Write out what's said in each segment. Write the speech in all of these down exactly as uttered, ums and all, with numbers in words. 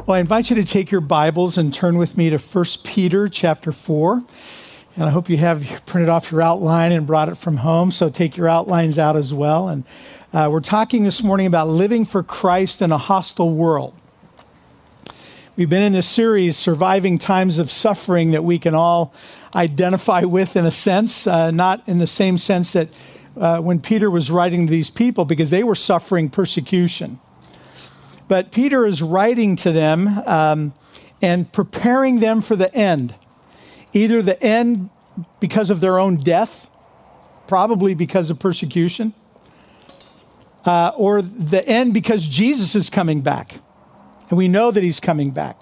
Well, I invite you to take your Bibles and turn with me to First Peter chapter four. And I hope you have printed off your outline and brought it from home, so take your outlines out as well. And uh, we're talking this morning about living for Christ in a hostile world. We've been in this series, Surviving Times of Suffering, that we can all identify with in a sense, uh, not in the same sense that uh, when Peter was writing to these people, because they were suffering persecution. But Peter is writing to them um, and preparing them for the end. Either the end because of their own death, probably because of persecution, uh, or the end because Jesus is coming back. And we know that he's coming back.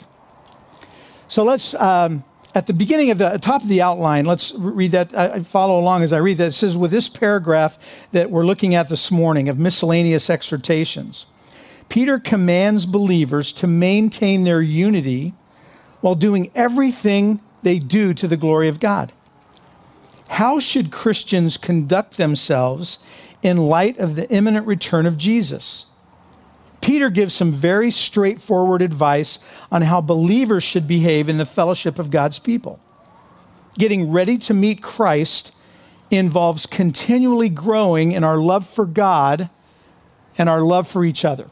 So let's, um, at the beginning of the top of the outline, let's read that, uh, follow along as I read that. It says, with this paragraph that we're looking at this morning of miscellaneous exhortations, Peter commands believers to maintain their unity while doing everything they do to the glory of God. How should Christians conduct themselves in light of the imminent return of Jesus? Peter gives some very straightforward advice on how believers should behave in the fellowship of God's people. Getting ready to meet Christ involves continually growing in our love for God and our love for each other.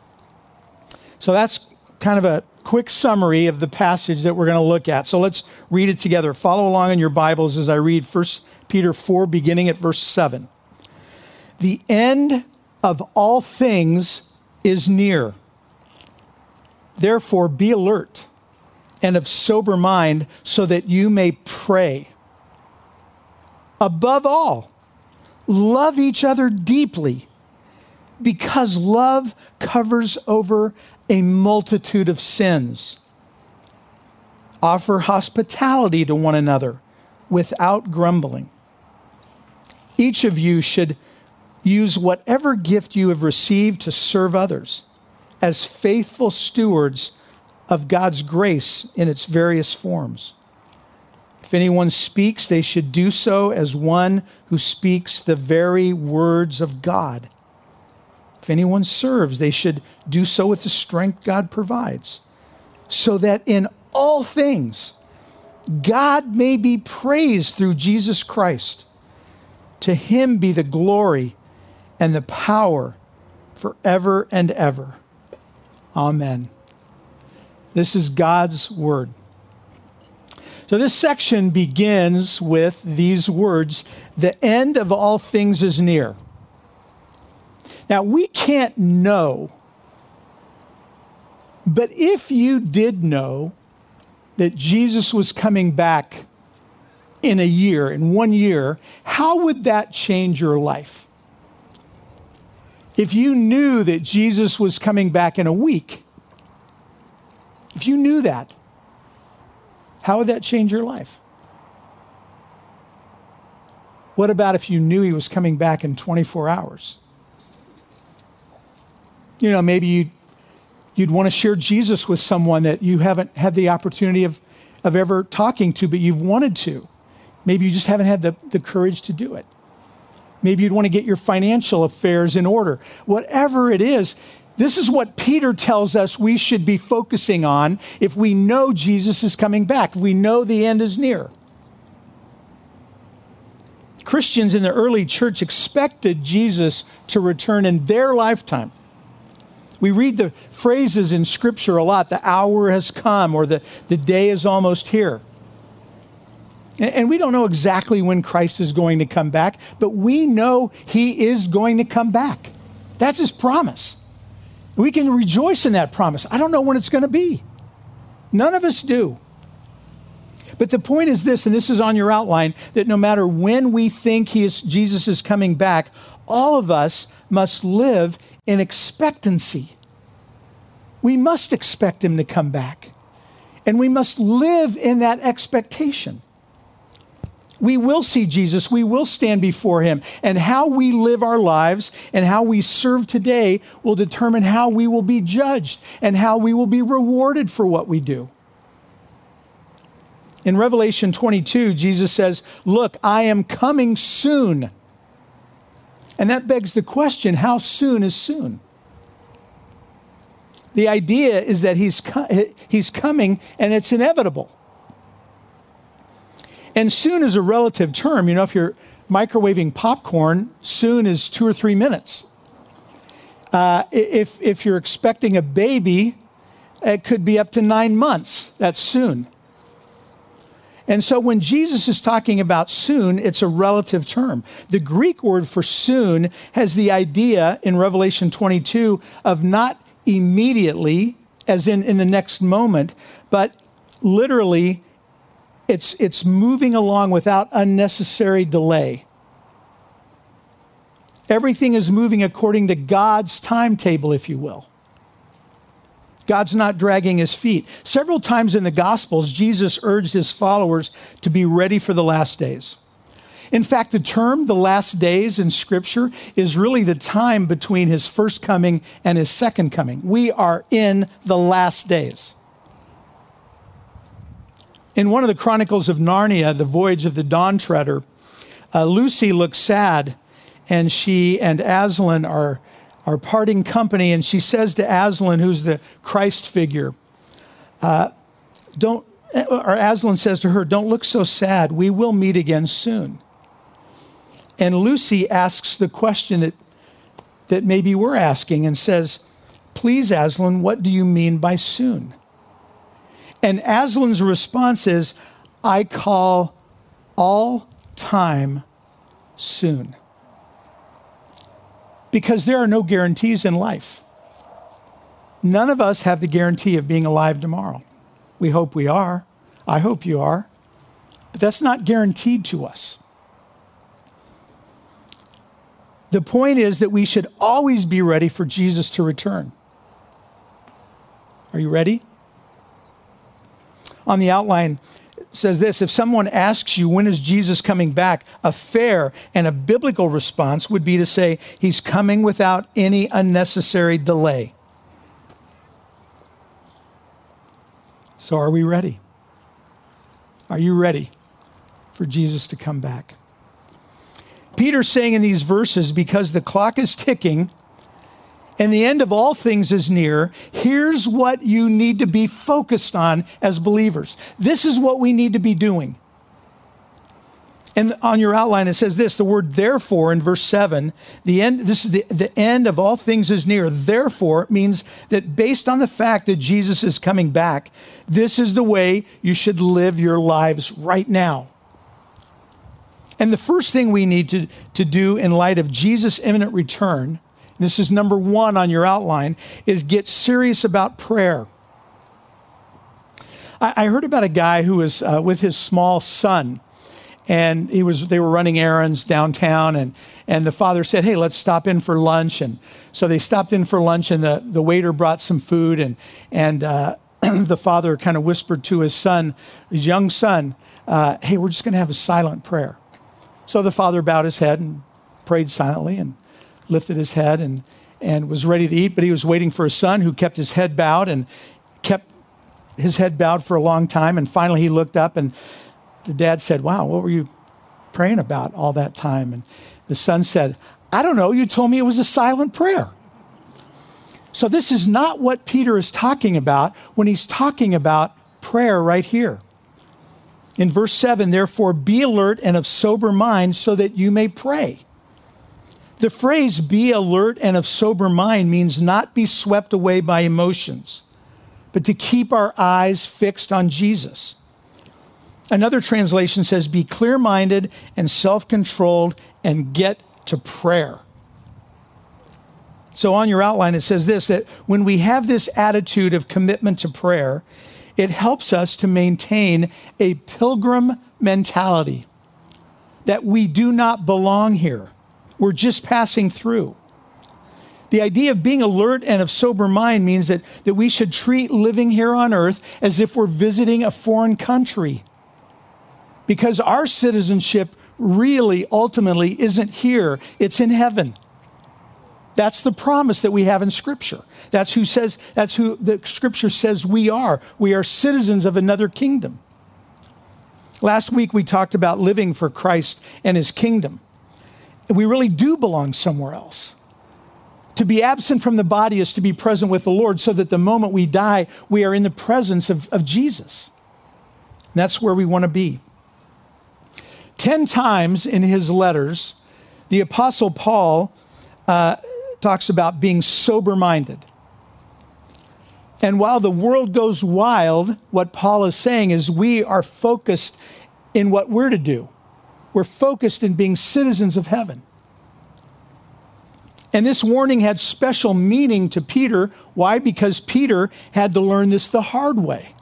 So that's kind of a quick summary of the passage that we're going to look at. So let's read it together. Follow along in your Bibles as I read First Peter four, beginning at verse seven. The end of all things is near. Therefore, be alert and of sober mind so that you may pray. Above all, love each other deeply, because love covers over a multitude of sins. Offer hospitality to one another without grumbling. Each of you should use whatever gift you have received to serve others as faithful stewards of God's grace in its various forms. If anyone speaks, they should do so as one who speaks the very words of God. If anyone serves, they should do so with the strength God provides, so that in all things God may be praised through Jesus Christ. To him be the glory and the power forever and ever. Amen. This is God's word. So this section begins with these words, the end of all things is near. Now, we can't know, but if you did know that Jesus was coming back in a year, in one year, how would that change your life? If you knew that Jesus was coming back in a week, if you knew that, how would that change your life? What about if you knew he was coming back in twenty-four hours? You know, maybe you'd, you'd want to share Jesus with someone that you haven't had the opportunity of, of ever talking to, but you've wanted to. Maybe you just haven't had the, the courage to do it. Maybe you'd want to get your financial affairs in order. Whatever it is, this is what Peter tells us we should be focusing on if we know Jesus is coming back, if we know the end is near. Christians in the early church expected Jesus to return in their lifetime. We read the phrases in Scripture a lot, the hour has come, or the, the day is almost here. And, and we don't know exactly when Christ is going to come back, but we know he is going to come back. That's his promise. We can rejoice in that promise. I don't know when it's going to be. None of us do. But the point is this, and this is on your outline, that no matter when we think he is, Jesus is coming back, all of us must live in expectancy. We must expect him to come back. And we must live in that expectation. We will see Jesus. We will stand before him. And how we live our lives and how we serve today will determine how we will be judged and how we will be rewarded for what we do. In Revelation twenty-two, Jesus says, "Look, I am coming soon." And that begs the question, how soon is soon? The idea is that he's, co- he's coming and it's inevitable. And soon is a relative term. You know, if you're microwaving popcorn, soon is two or three minutes. Uh, if, if you're expecting a baby, it could be up to nine months. That's soon. And so when Jesus is talking about soon, it's a relative term. The Greek word for soon has the idea in Revelation twenty-two of not immediately, as in in the next moment, but literally it's, it's moving along without unnecessary delay. Everything is moving according to God's timetable, if you will. God's not dragging his feet. Several times in the Gospels, Jesus urged his followers to be ready for the last days. In fact, the term the last days in Scripture is really the time between his first coming and his second coming. We are in the last days. In one of the Chronicles of Narnia, The Voyage of the Dawn Treader, uh, Lucy looks sad, and she and Aslan are, are parting company, and she says to Aslan, who's the Christ figure, uh, don't, or Aslan says to her, "Don't look so sad. We will meet again soon." And Lucy asks the question that, that maybe we're asking and says, "Please, Aslan, what do you mean by soon?" And Aslan's response is, "I call all time soon." Because there are no guarantees in life. None of us have the guarantee of being alive tomorrow. We hope we are. I hope you are. But that's not guaranteed to us. The point is that we should always be ready for Jesus to return. Are you ready? On the outline, it says this: if someone asks you, when is Jesus coming back, a fair and a biblical response would be to say, he's coming without any unnecessary delay. So are we ready? Are you ready for Jesus to come back? Peter's saying in these verses, because the clock is ticking and the end of all things is near, here's what you need to be focused on as believers. This is what we need to be doing. And on your outline, it says this, the word therefore in verse seven, the end, this is the, the end of all things is near. Therefore means that based on the fact that Jesus is coming back, this is the way you should live your lives right now. And the first thing we need to, to do in light of Jesus' imminent return, this is number one on your outline, is get serious about prayer. I, I heard about a guy who was uh, with his small son, and he was they were running errands downtown, and, and the father said, "Hey, let's stop in for lunch." And so they stopped in for lunch, and the, the waiter brought some food, and, and uh, the father kind of whispered to his son, his young son, uh, "Hey, we're just going to have a silent prayer." So the father bowed his head and prayed silently and lifted his head and, and was ready to eat, but he was waiting for his son, who kept his head bowed and kept his head bowed for a long time. And finally he looked up, and the dad said, "Wow, what were you praying about all that time?" And the son said, "I don't know, you told me it was a silent prayer." So this is not what Peter is talking about when he's talking about prayer right here. In verse seven, therefore be alert and of sober mind so that you may pray. The phrase be alert and of sober mind means not be swept away by emotions, but to keep our eyes fixed on Jesus. Another translation says be clear-minded and self-controlled and get to prayer. So on your outline, it says this, that when we have this attitude of commitment to prayer, it helps us to maintain a pilgrim mentality that we do not belong here. We're just passing through. The idea of being alert and of sober mind means that, that we should treat living here on earth as if we're visiting a foreign country, because our citizenship really ultimately isn't here, it's in heaven. That's the promise that we have in Scripture. That's who says, that's who the Scripture says we are. We are citizens of another kingdom. Last week we talked about living for Christ and his kingdom. We really do belong somewhere else. To be absent from the body is to be present with the Lord, so that the moment we die, we are in the presence of, of Jesus. And that's where we want to be. Ten times in his letters, the Apostle Paul uh, talks about being sober-minded. And while the world goes wild, what Paul is saying is we are focused in what we're to do. We're focused in being citizens of heaven. And this warning had special meaning to Peter. Why? Because Peter had to learn this the hard way.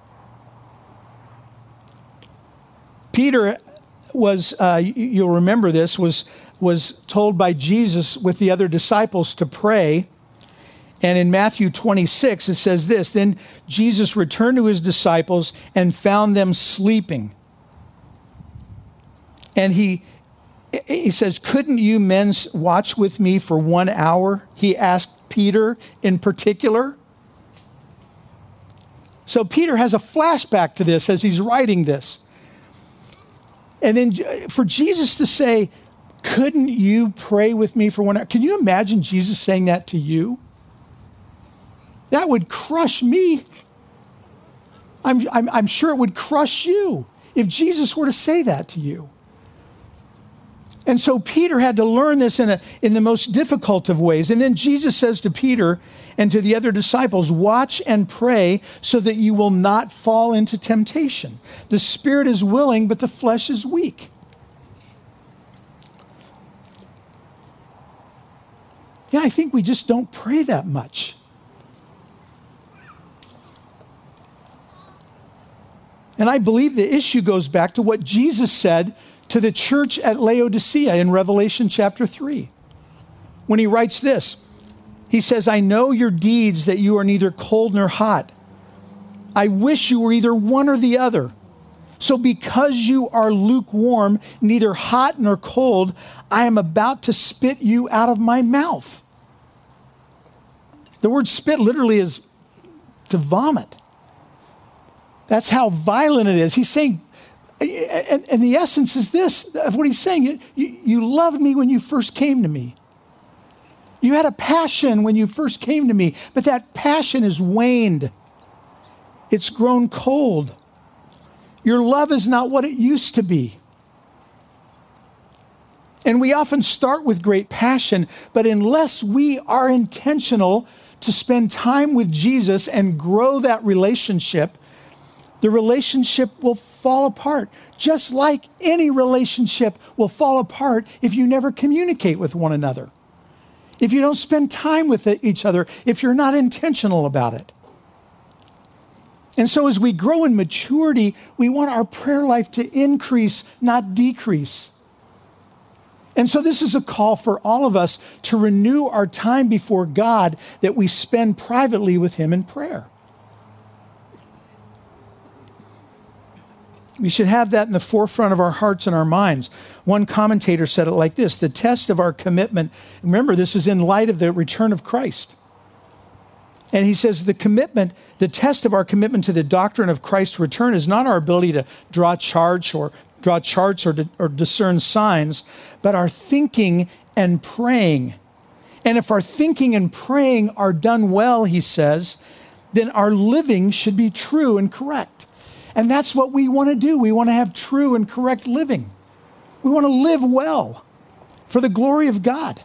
Peter was, uh, you'll remember this, was, was told by Jesus with the other disciples to pray. And in Matthew twenty-six, it says this, then Jesus returned to his disciples and found them sleeping. And he, he says, couldn't you men watch with me for one hour? He asked Peter in particular. So Peter has a flashback to this as he's writing this. And then for Jesus to say, couldn't you pray with me for one hour? Can you imagine Jesus saying that to you? That would crush me. I'm, I'm, I'm sure it would crush you if Jesus were to say that to you. And so Peter had to learn this in, a, in the most difficult of ways. And then Jesus says to Peter and to the other disciples, watch and pray so that you will not fall into temptation. The spirit is willing, but the flesh is weak. Yeah, I think we just don't pray that much. And I believe the issue goes back to what Jesus said to the church at Laodicea in Revelation chapter three. When he writes this, he says, I know your deeds, that you are neither cold nor hot. I wish you were either one or the other. So because you are lukewarm, neither hot nor cold, I am about to spit you out of my mouth. The word spit literally is to vomit. That's how violent it is. He's saying, and, and the essence is this, of what he's saying, you, you, you loved me when you first came to me. You had a passion when you first came to me, but that passion has waned. It's grown cold. Your love is not what it used to be. And we often start with great passion, but unless we are intentional to spend time with Jesus and grow that relationship, the relationship will fall apart, just like any relationship will fall apart if you never communicate with one another, if you don't spend time with each other, if you're not intentional about it. And so as we grow in maturity, we want our prayer life to increase, not decrease. And so this is a call for all of us to renew our time before God that we spend privately with him in prayer. We should have that in the forefront of our hearts and our minds. One commentator said it like this, the test of our commitment, remember this is in light of the return of Christ. And he says the commitment, the test of our commitment to the doctrine of Christ's return is not our ability to draw charts or draw charts or, or discern signs, but our thinking and praying. And if our thinking and praying are done well, he says, then our living should be true and correct. And that's what we want to do. We want to have true and correct living. We want to live well for the glory of God.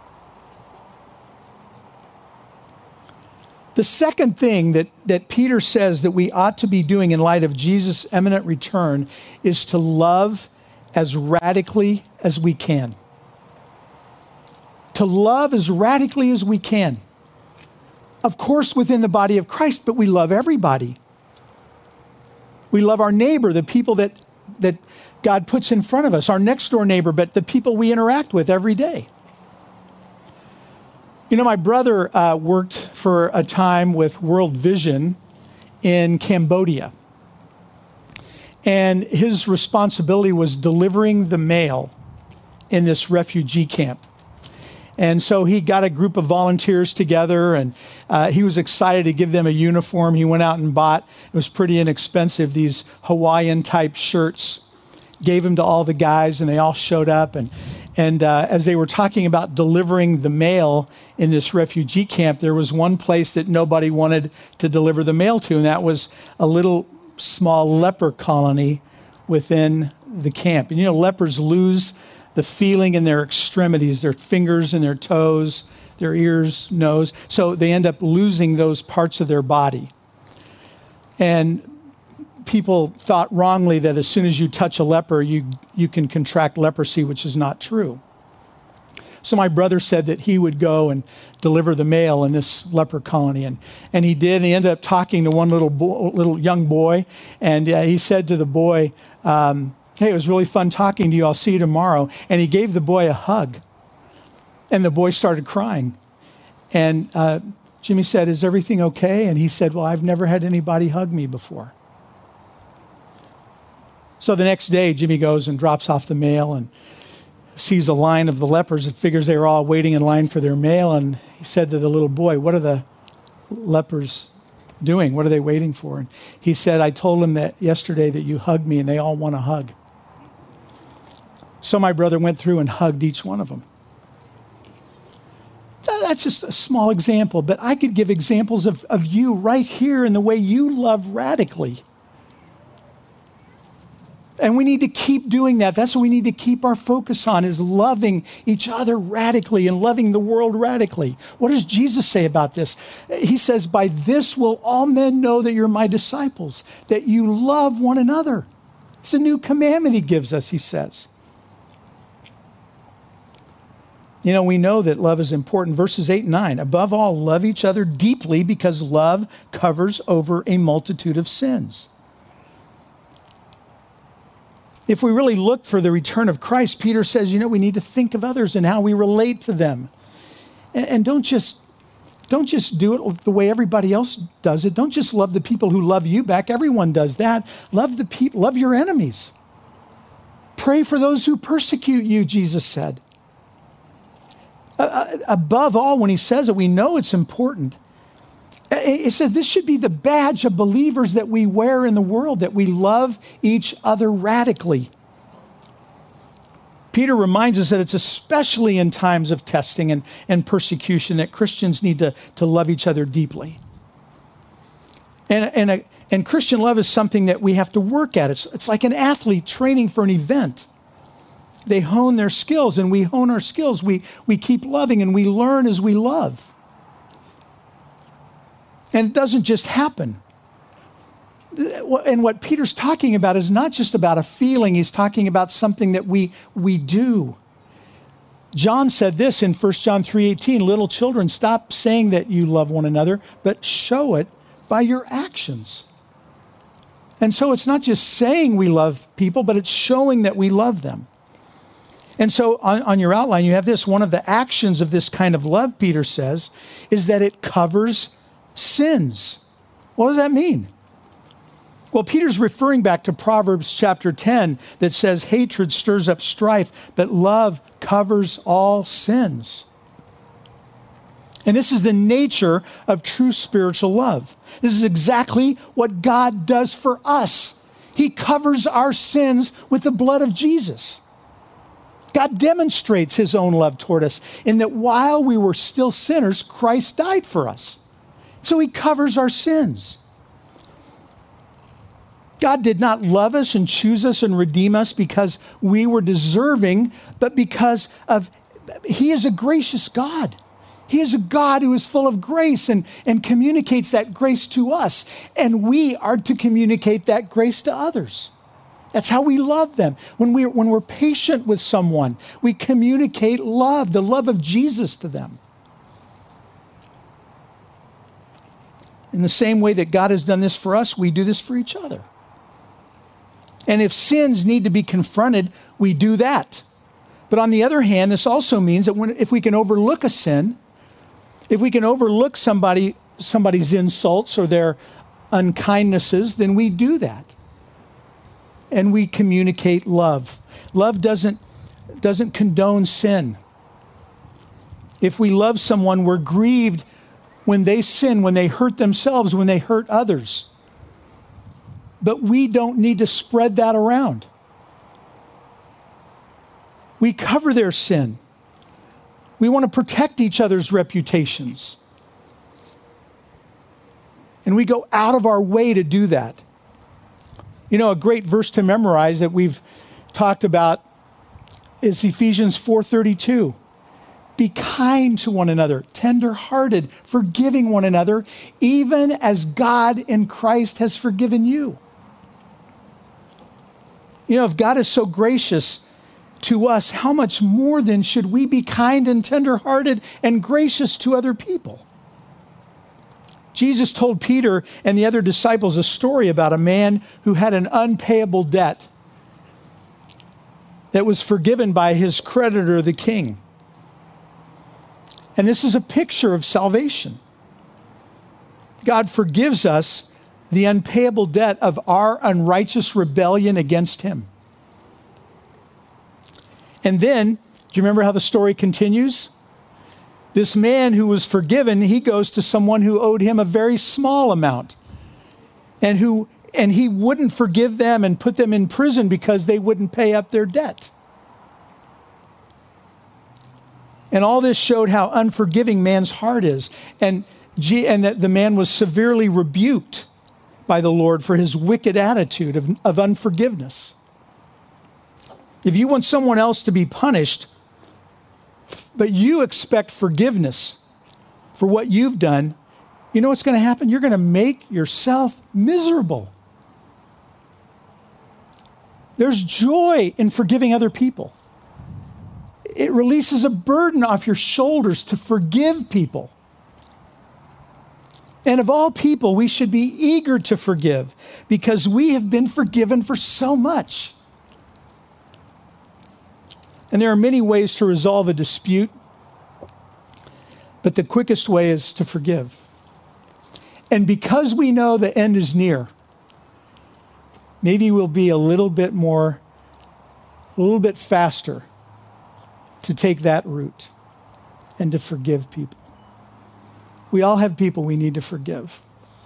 The second thing that, that Peter says that we ought to be doing in light of Jesus' imminent return is to love as radically as we can. To love as radically as we can. Of course, within the body of Christ, but we love everybody. We love our neighbor, the people that, that God puts in front of us, our next door neighbor, but the people we interact with every day. You know, my brother uh, worked for a time with World Vision in Cambodia. And his responsibility was delivering the mail in this refugee camp. And so he got a group of volunteers together, and uh, he was excited to give them a uniform. He went out and bought, it was pretty inexpensive, these Hawaiian type shirts, gave them to all the guys, and they all showed up. And, And uh, as they were talking about delivering the mail in this refugee camp, there was one place that nobody wanted to deliver the mail to, and that was a little small leper colony within the camp. And you know, lepers lose the feeling in their extremities, their fingers and their toes, their ears, nose. So they end up losing those parts of their body. And people thought wrongly that as soon as you touch a leper, you, you can contract leprosy, which is not true. So my brother said that he would go and deliver the mail in this leper colony. And, and he did. And he ended up talking to one little bo- little young boy. And uh, he said to the boy, um, hey, it was really fun talking to you. I'll see you tomorrow. And he gave the boy a hug. And the boy started crying. And uh, Jimmy said, is everything okay? And he said, well, I've never had anybody hug me before. So the next day, Jimmy goes and drops off the mail and sees a line of the lepers. It figures they were all waiting in line for their mail. And he said to the little boy, what are the lepers doing? What are they waiting for? And he said, I told them that yesterday that you hugged me and they all want a hug. So my brother went through and hugged each one of them. That's just a small example, but I could give examples of, of you right here in the way you love radically. And we need to keep doing that. That's what we need to keep our focus on, is loving each other radically and loving the world radically. What does Jesus say about this? He says, by this will all men know that you're my disciples, that you love one another. It's a new commandment he gives us, he says. You know, we know that love is important. Verses eight and nine, above all, love each other deeply because love covers over a multitude of sins. If we really look for the return of Christ, Peter says, you know, we need to think of others and how we relate to them. And, and don't just, don't just do it the way everybody else does it. Don't just love the people who love you back. Everyone does that. Love the people, love your enemies. Pray for those who persecute you, Jesus said. Uh, above all, when he says it, we know it's important. It says this should be the badge of believers that we wear in the world, that we love each other radically. Peter reminds us that it's especially in times of testing and, and persecution that Christians need to, to love each other deeply. And, and, a, and Christian love is something that we have to work at. It's, it's like an athlete training for an event. They hone their skills, and we hone our skills. We, we keep loving, and we learn as we love. And it doesn't just happen. And what Peter's talking about is not just about a feeling. He's talking about something that we, we do. John said this in First John three eighteen, little children, stop saying that you love one another, but show it by your actions. And so it's not just saying we love people, but it's showing that we love them. And so on, on your outline, you have this. One of the actions of this kind of love, Peter says, is that it covers sins. What does that mean? Well, Peter's referring back to Proverbs chapter ten that says hatred stirs up strife, but love covers all sins. And this is the nature of true spiritual love. This is exactly what God does for us. He covers our sins with the blood of Jesus. God demonstrates his own love toward us in that while we were still sinners, Christ died for us. So he covers our sins. God did not love us and choose us and redeem us because we were deserving, but because of, he is a gracious God. He is a God who is full of grace and, and communicates that grace to us. And we are to communicate that grace to others. That's how we love them. When, we, when we're patient with someone, we communicate love, the love of Jesus to them. In the same way that God has done this for us, we do this for each other. And if sins need to be confronted, we do that. But on the other hand, this also means that when, if we can overlook a sin, if we can overlook somebody, somebody's insults or their unkindnesses, then we do that. And we communicate love. Love doesn't, doesn't condone sin. If we love someone, we're grieved when they sin, when they hurt themselves, when they hurt others. But we don't need to spread that around. We cover their sin. We want to protect each other's reputations. And we go out of our way to do that. You know, a great verse to memorize that we've talked about is Ephesians four thirty-two. Be kind to one another, tender-hearted, forgiving one another, even as God in Christ has forgiven you. You know, if God is so gracious to us, how much more then should we be kind and tender-hearted and gracious to other people? Jesus told Peter and the other disciples a story about a man who had an unpayable debt that was forgiven by his creditor, the king. And this is a picture of salvation. God forgives us the unpayable debt of our unrighteous rebellion against him. And then, do you remember how the story continues? This man who was forgiven, he goes to someone who owed him a very small amount. And who and he wouldn't forgive them and put them in prison because they wouldn't pay up their debt. And all this showed how unforgiving man's heart is. And, and that the man was severely rebuked by the Lord for his wicked attitude of, of unforgiveness. If you want someone else to be punished, but you expect forgiveness for what you've done, you know what's going to happen? You're going to make yourself miserable. There's joy in forgiving other people. It releases a burden off your shoulders to forgive people. And of all people, we should be eager to forgive because we have been forgiven for so much. And there are many ways to resolve a dispute, but the quickest way is to forgive. And because we know the end is near, maybe we'll be a little bit more, a little bit faster to take that route and to forgive people. We all have people we need to forgive.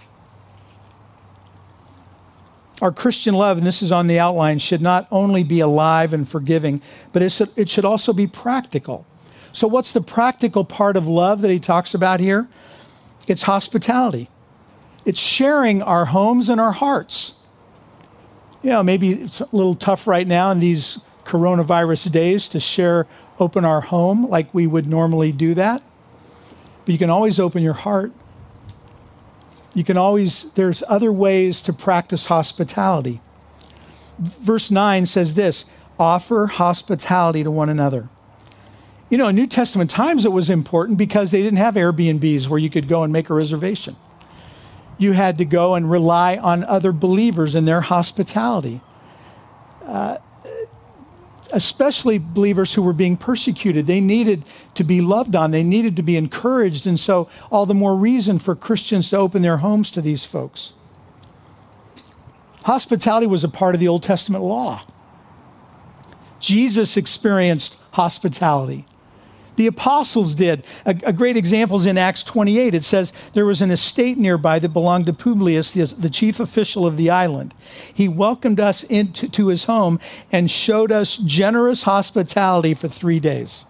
Our Christian love, and this is on the outline, should not only be alive and forgiving, but it should, it should also be practical. So what's the practical part of love that he talks about here? It's hospitality. It's sharing our homes and our hearts. You know, maybe it's a little tough right now in these coronavirus days to share, open our home like we would normally do that. But you can always open your heart. You can always, there's other ways to practice hospitality. Verse nine says this, offer hospitality to one another. You know, in New Testament times, it was important because they didn't have Airbnbs where you could go and make a reservation. You had to go and rely on other believers and their hospitality. Uh, especially believers who were being persecuted. They needed to be loved on. They needed to be encouraged. And so all the more reason for Christians to open their homes to these folks. Hospitality was a part of the Old Testament law. Jesus experienced hospitality. The apostles did. A, a great example is in Acts twenty-eight. It says there was an estate nearby that belonged to Publius, the, the chief official of the island. He welcomed us into to his home and showed us generous hospitality for three days.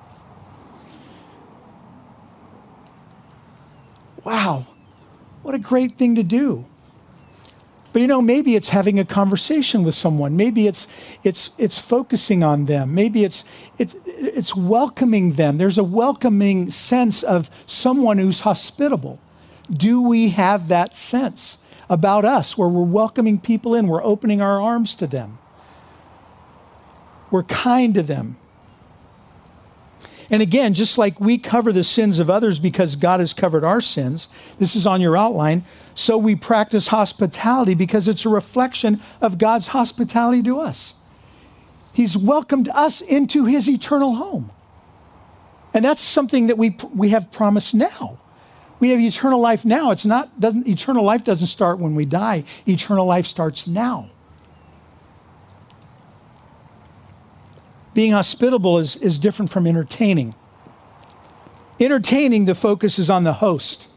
Wow, what a great thing to do. But you know, maybe it's having a conversation with someone. Maybe it's it's it's focusing on them. Maybe it's it's it's welcoming them. There's a welcoming sense of someone who's hospitable. Do we have that sense about us where we're welcoming people in, we're opening our arms to them? We're kind to them. And again, just like we cover the sins of others because God has covered our sins, this is on your outline, so we practice hospitality because it's a reflection of God's hospitality to us. He's welcomed us into his eternal home. And that's something that we we have promised now. We have eternal life now. It's not doesn't eternal life doesn't start when we die. Eternal life starts now. Being hospitable is, is different from entertaining. Entertaining, the focus is on the host.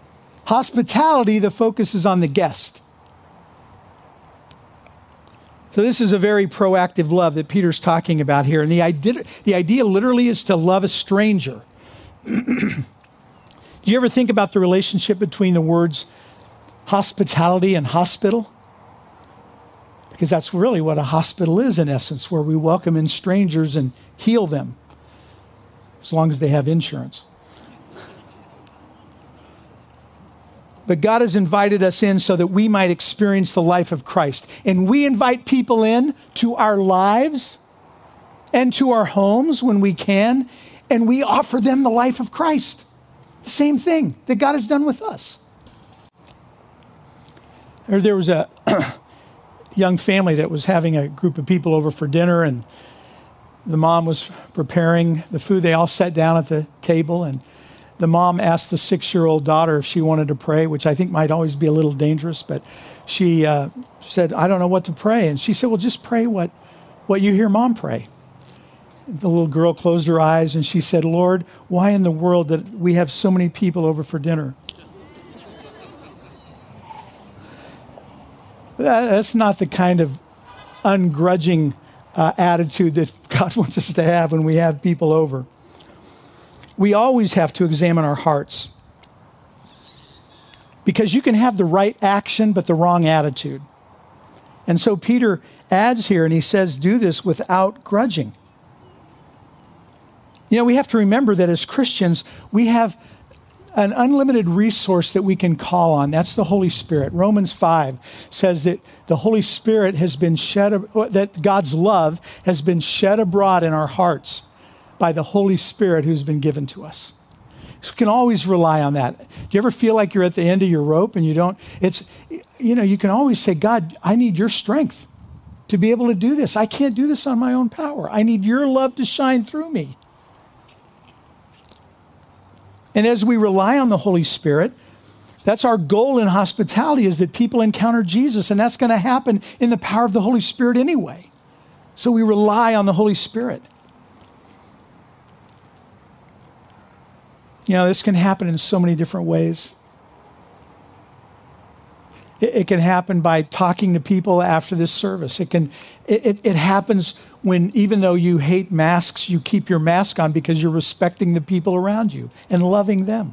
Hospitality, the focus is on the guest. So this is a very proactive love that Peter's talking about here. And the idea, the idea literally is to love a stranger. Do you ever think about the relationship between the words hospitality and hospital? Because that's really what a hospital is in essence, where we welcome in strangers and heal them, as long as they have insurance. But God has invited us in so that we might experience the life of Christ. And we invite people in to our lives and to our homes when we can, and we offer them the life of Christ. The same thing that God has done with us. There was a young family that was having a group of people over for dinner, and the mom was preparing the food. They all sat down at the table, and the mom asked the six-year-old daughter if she wanted to pray, which I think might always be a little dangerous, but she uh, said, I don't know what to pray. And she said, well, just pray what, what you hear mom pray. The little girl closed her eyes and she said, Lord, why in the world that we have so many people over for dinner? that, that's not the kind of ungrudging uh, attitude that God wants us to have when we have people over. We always have to examine our hearts, because you can have the right action but the wrong attitude. And so Peter adds here and he says, do this without grudging. You know, we have to remember that as Christians, we have an unlimited resource that we can call on. That's the Holy Spirit. Romans five says that the Holy Spirit has been shed, that God's love has been shed abroad in our hearts by the Holy Spirit who's been given to us. So we can always rely on that. Do you ever feel like you're at the end of your rope and you don't, it's, you know, you can always say, God, I need your strength to be able to do this. I can't do this on my own power. I need your love to shine through me. And as we rely on the Holy Spirit, that's our goal in hospitality, is that people encounter Jesus, and that's going to happen in the power of the Holy Spirit anyway. So we rely on the Holy Spirit. You know, this can happen in so many different ways. It, it can happen by talking to people after this service. It can, it, it, it happens when, even though you hate masks, you keep your mask on because you're respecting the people around you and loving them.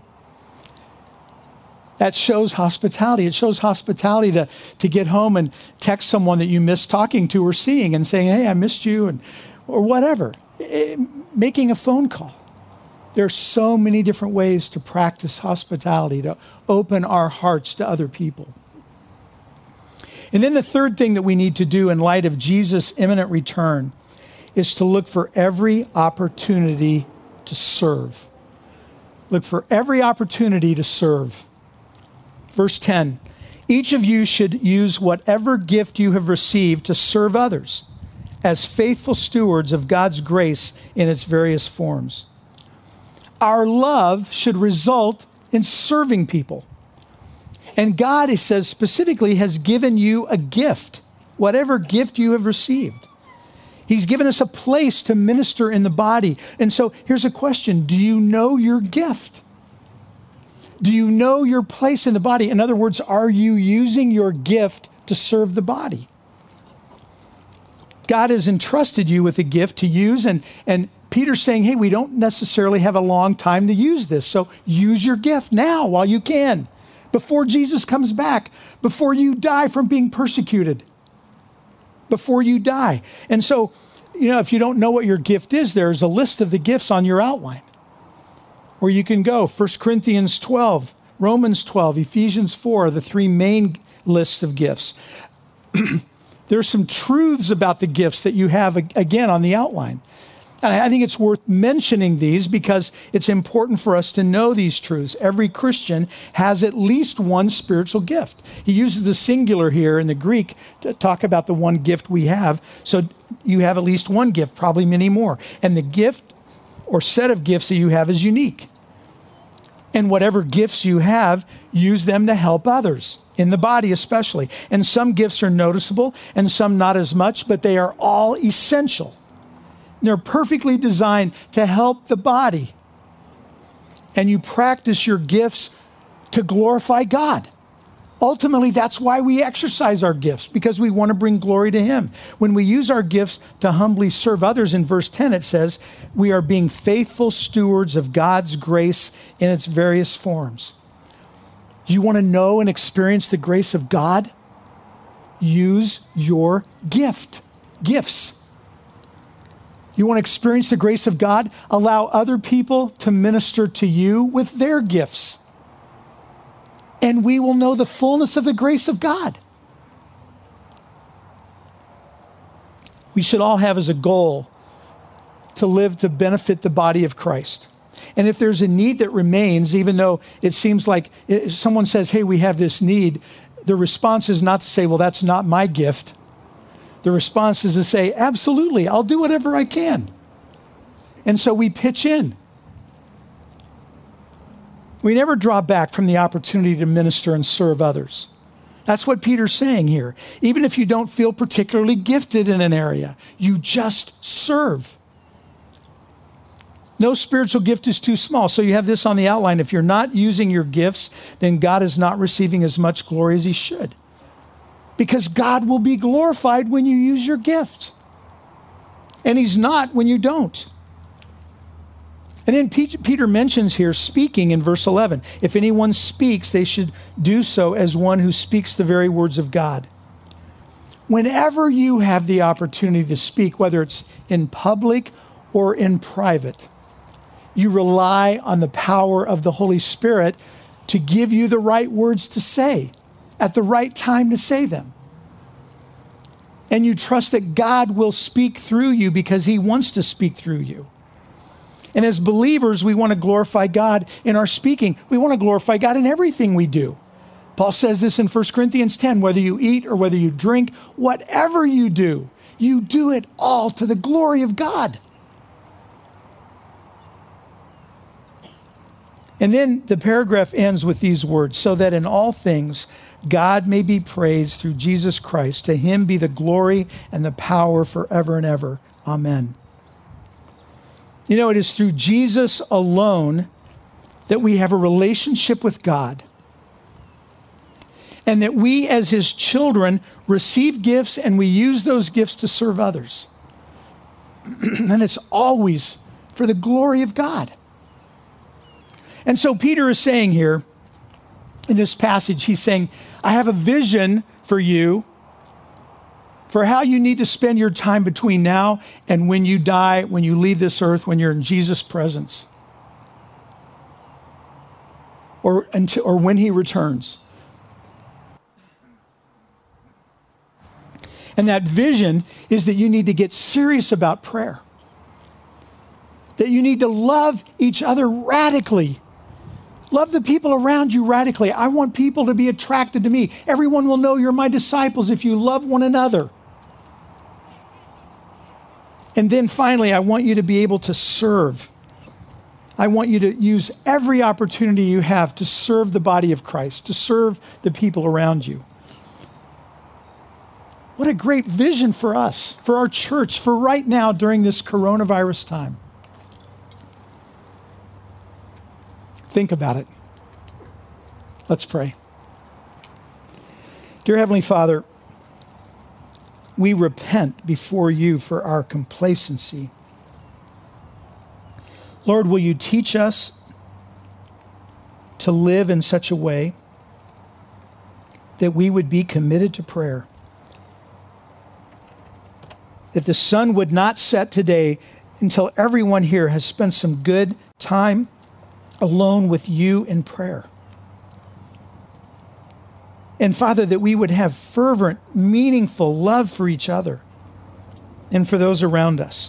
That shows hospitality. It shows hospitality to, to get home and text someone that you missed talking to or seeing and saying, hey, I missed you, and or whatever. It, making a phone call. There are so many different ways to practice hospitality, to open our hearts to other people. And then the third thing that we need to do in light of Jesus' imminent return is to look for every opportunity to serve. Look for every opportunity to serve. Verse ten, each of you should use whatever gift you have received to serve others as faithful stewards of God's grace in its various forms. Our love should result in serving people. And God, he says specifically, has given you a gift, whatever gift you have received. He's given us a place to minister in the body. And so here's a question. Do you know your gift? Do you know your place in the body? In other words, are you using your gift to serve the body? God has entrusted you with a gift to use, and, and Peter's saying, hey, we don't necessarily have a long time to use this, so use your gift now while you can, before Jesus comes back, before you die from being persecuted, before you die. And so, you know, if you don't know what your gift is, there's a list of the gifts on your outline where you can go. First Corinthians twelve, Romans twelve, Ephesians four are the three main lists of gifts. There's some truths about the gifts that you have, again, on the outline. And I think it's worth mentioning these because it's important for us to know these truths. Every Christian has at least one spiritual gift. He uses the singular here in the Greek to talk about the one gift we have. So you have at least one gift, probably many more. And the gift or set of gifts that you have is unique. And whatever gifts you have, use them to help others, in the body especially. And some gifts are noticeable and some not as much, but they are all essential. They're perfectly designed to help the body. And you practice your gifts to glorify God. Ultimately, that's why we exercise our gifts, because we want to bring glory to him. When we use our gifts to humbly serve others, in verse ten it says, we are being faithful stewards of God's grace in its various forms. You want to know and experience the grace of God? Use your gift, gifts. You want to experience the grace of God? Allow other people to minister to you with their gifts. And we will know the fullness of the grace of God. We should all have as a goal to live to benefit the body of Christ. And if there's a need that remains, even though it seems like if someone says, hey, we have this need, the response is not to say, well, that's not my gift. The response is to say, absolutely, I'll do whatever I can. And so we pitch in. We never draw back from the opportunity to minister and serve others. That's what Peter's saying here. Even if you don't feel particularly gifted in an area, you just serve. No spiritual gift is too small. So you have this on the outline. If you're not using your gifts, then God is not receiving as much glory as he should. Because God will be glorified when you use your gifts. And he's not when you don't. And then Peter mentions here speaking in verse eleven. If anyone speaks, they should do so as one who speaks the very words of God. Whenever you have the opportunity to speak, whether it's in public or in private, you rely on the power of the Holy Spirit to give you the right words to say at the right time to say them. And you trust that God will speak through you because he wants to speak through you. And as believers, we want to glorify God in our speaking. We want to glorify God in everything we do. Paul says this in First Corinthians ten, whether you eat or whether you drink, whatever you do, you do it all to the glory of God. And then the paragraph ends with these words, so that in all things God may be praised through Jesus Christ. To him be the glory and the power forever and ever. Amen. You know, it is through Jesus alone that we have a relationship with God. And that we as his children receive gifts and we use those gifts to serve others. And it's always for the glory of God. And so Peter is saying here in this passage, he's saying, I have a vision for you for how you need to spend your time between now and when you die, when you leave this earth, when you're in Jesus' presence. Or, until, or when he returns. And that vision is that you need to get serious about prayer. That you need to love each other radically. Love the people around you radically. I want people to be attracted to me. Everyone will know you're my disciples if you love one another. And then finally, I want you to be able to serve. I want you to use every opportunity you have to serve the body of Christ, to serve the people around you. What a great vision for us, for our church, for right now during this coronavirus time. Think about it. Let's pray. Dear Heavenly Father, we repent before you for our complacency. Lord, will you teach us to live in such a way that we would be committed to prayer? That the sun would not set today until everyone here has spent some good time alone with you in prayer. And Father, that we would have fervent, meaningful love for each other and for those around us.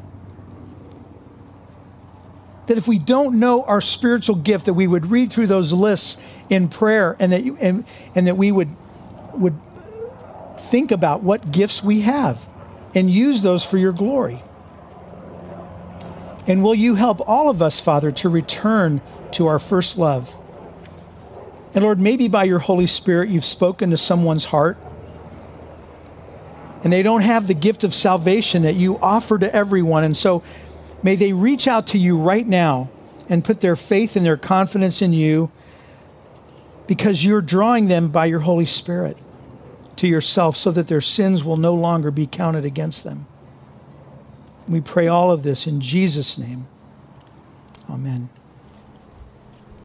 That if we don't know our spiritual gift, that we would read through those lists in prayer and that you, and, and that we would, would think about what gifts we have and use those for your glory. And will you help all of us, Father, to return to our first love? And Lord, maybe by your Holy Spirit, you've spoken to someone's heart and they don't have the gift of salvation that you offer to everyone. And so may they reach out to you right now and put their faith and their confidence in you because you're drawing them by your Holy Spirit to yourself so that their sins will no longer be counted against them. We pray all of this in Jesus' name. Amen.